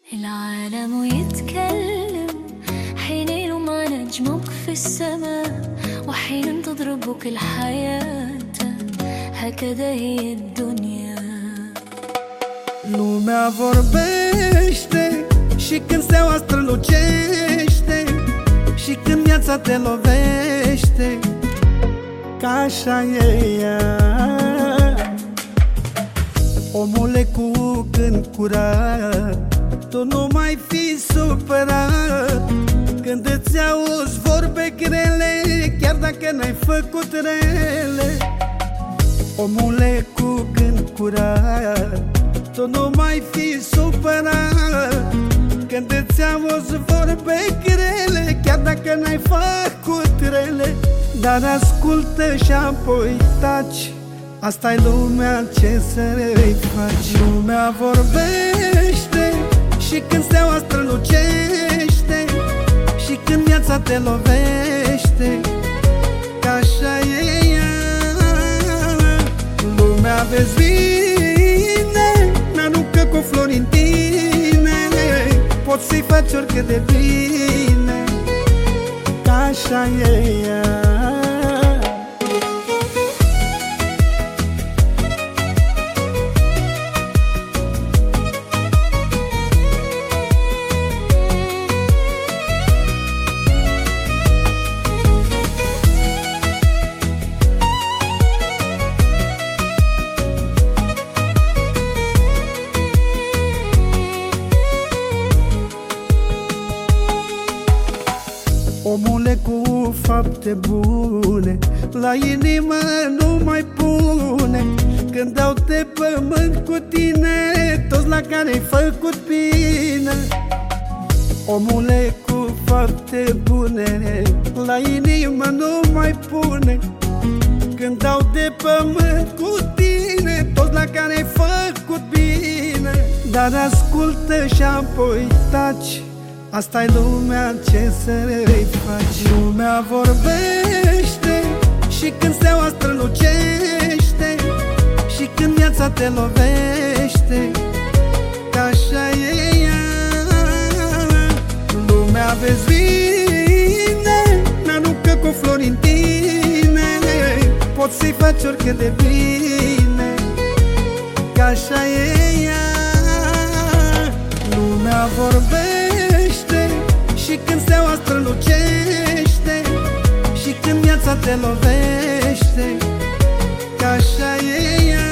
العالم يتكلم حين يلمع نجمك في السماء، وحين تضربك الحياة. هكذا هي الدنيا. Lumea vorbește și când steaua strălucește, și când viața te lovește, că așa e ea. Omule cu gând curat, tu nu mai fi supărat când îți auzi vorbe grele, chiar dacă n-ai făcut rele. Omule cu gând curat, tu nu mai fi supărat când îți auzi vorbe grele, chiar dacă n-ai făcut rele. Dar ascultă și apoi taci, asta-i lumea, ce să-i faci? Lumea vorbește și când steaua strălucește, și când viața te lovește, că așa e ea. Lumea vezi vine, n-aruncă cu flori în tine, poți să-i faci oricât de bine, că așa e ea. Omule cu fapte bune, la inimă nu mai pune, când dau de pământ cu tine toți la care-ai făcut bine. Omule cu fapte bune, la inimă nu mai pune, când dau de pământ cu tine toți la care-ai făcut bine. Dar ascultă și apoi taci, asta-i lumea, ce să-i faci? Lumea vorbește și când steaua strălucește, și când viața te lovește, că așa e ea. Lumea vezi vine, n-aruncă cu flori în tine, poți să-i faci oricât de bine, că așa e ea. Lumea vorbește și când steaua strălucește, și când viața te lovește, că așa e ea.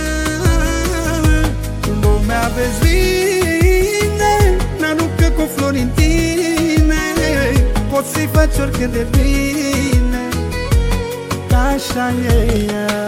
Lumea vezi vine, n-aruncă cu flori în tine, poți să-i faci oricât de bine, că așa e ea.